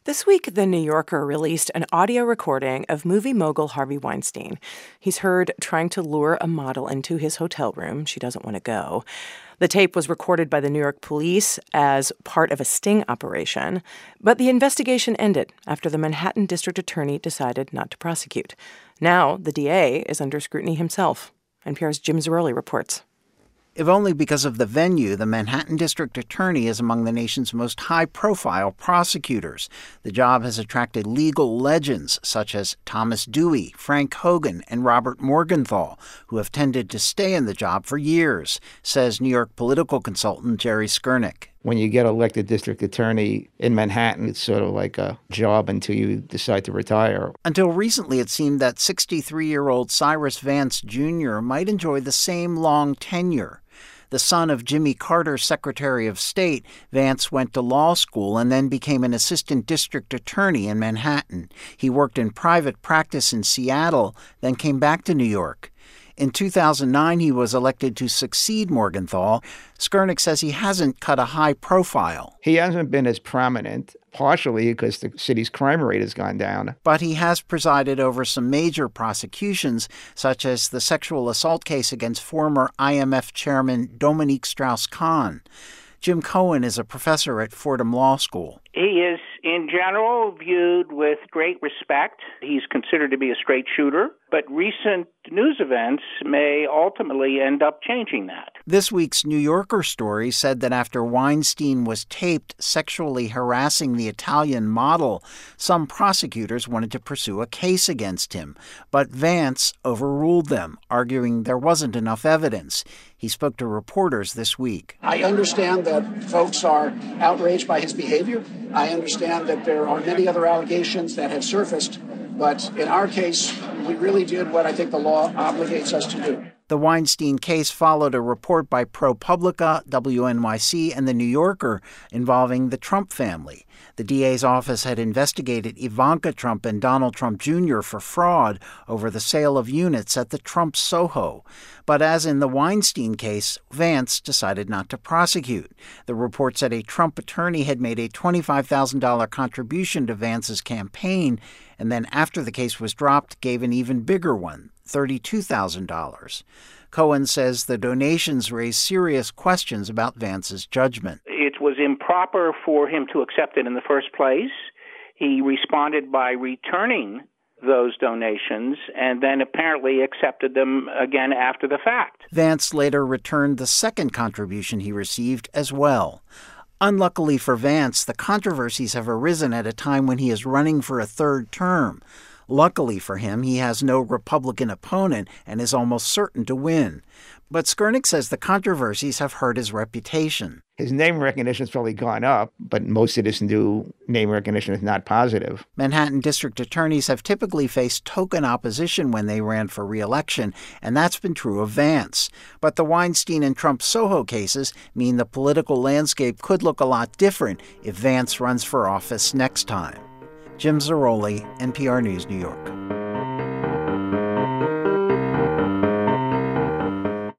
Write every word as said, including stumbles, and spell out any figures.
This week, The New Yorker released an audio recording of movie mogul Harvey Weinstein. He's heard trying to lure a model into his hotel room. She doesn't want to go. The tape was recorded by the New York police as part of a sting operation, but the investigation ended after the Manhattan district attorney decided not to prosecute. Now, the D A is under scrutiny himself. N P R's Jim Zarroli reports. If only because of the venue, the Manhattan District Attorney is among the nation's most high-profile prosecutors. The job has attracted legal legends such as Thomas Dewey, Frank Hogan, and Robert Morgenthau, who have tended to stay in the job for years, says New York political consultant Jerry Skurnick. When you get elected district attorney in Manhattan, it's sort of like a job until you decide to retire. Until recently, it seemed that sixty-three-year-old Cyrus Vance Junior might enjoy the same long tenure. The son of Jimmy Carter, Secretary of State, Vance went to law school and then became an assistant district attorney in Manhattan. He worked in private practice in Seattle, then came back to New York. In two thousand nine, he was elected to succeed Morgenthau. Skurnick says he hasn't cut a high profile. He hasn't been as prominent, partially because the city's crime rate has gone down. But he has presided over some major prosecutions, such as the sexual assault case against former I M F chairman Dominique Strauss-Kahn. Jim Cohen is a professor at Fordham Law School. He is, in general, viewed with great respect. He's considered to be a straight shooter, but recent news events may ultimately end up changing that. This week's New Yorker story said that after Weinstein was taped sexually harassing the Italian model, some prosecutors wanted to pursue a case against him. But Vance overruled them, arguing there wasn't enough evidence. He spoke to reporters this week. I understand that folks are outraged by his behavior. I understand that there are many other allegations that have surfaced. But in our case, we really did what I think the law obligates us to do. The Weinstein case followed a report by ProPublica, W N Y C, and The New Yorker involving the Trump family. The D A's office had investigated Ivanka Trump and Donald Trump Junior for fraud over the sale of units at the Trump Soho. But as in the Weinstein case, Vance decided not to prosecute. The report said a Trump attorney had made a twenty-five thousand dollars contribution to Vance's campaign, and then after the case was dropped, gave an even bigger one, thirty-two thousand dollars. Cohen says the donations raised serious questions about Vance's judgment. It was improper for him to accept it in the first place. He responded by returning those donations and then apparently accepted them again after the fact. Vance later returned the second contribution he received as well. Unluckily for Vance, the controversies have arisen at a time when he is running for a third term. Luckily for him, he has no Republican opponent and is almost certain to win. But Skurnick says the controversies have hurt his reputation. His name recognition has probably gone up, but most citizens do name recognition is not positive. Manhattan district attorneys have typically faced token opposition when they ran for re-election, and that's been true of Vance. But the Weinstein and Trump Soho cases mean the political landscape could look a lot different if Vance runs for office next time. Jim Zarroli, N P R News, New York.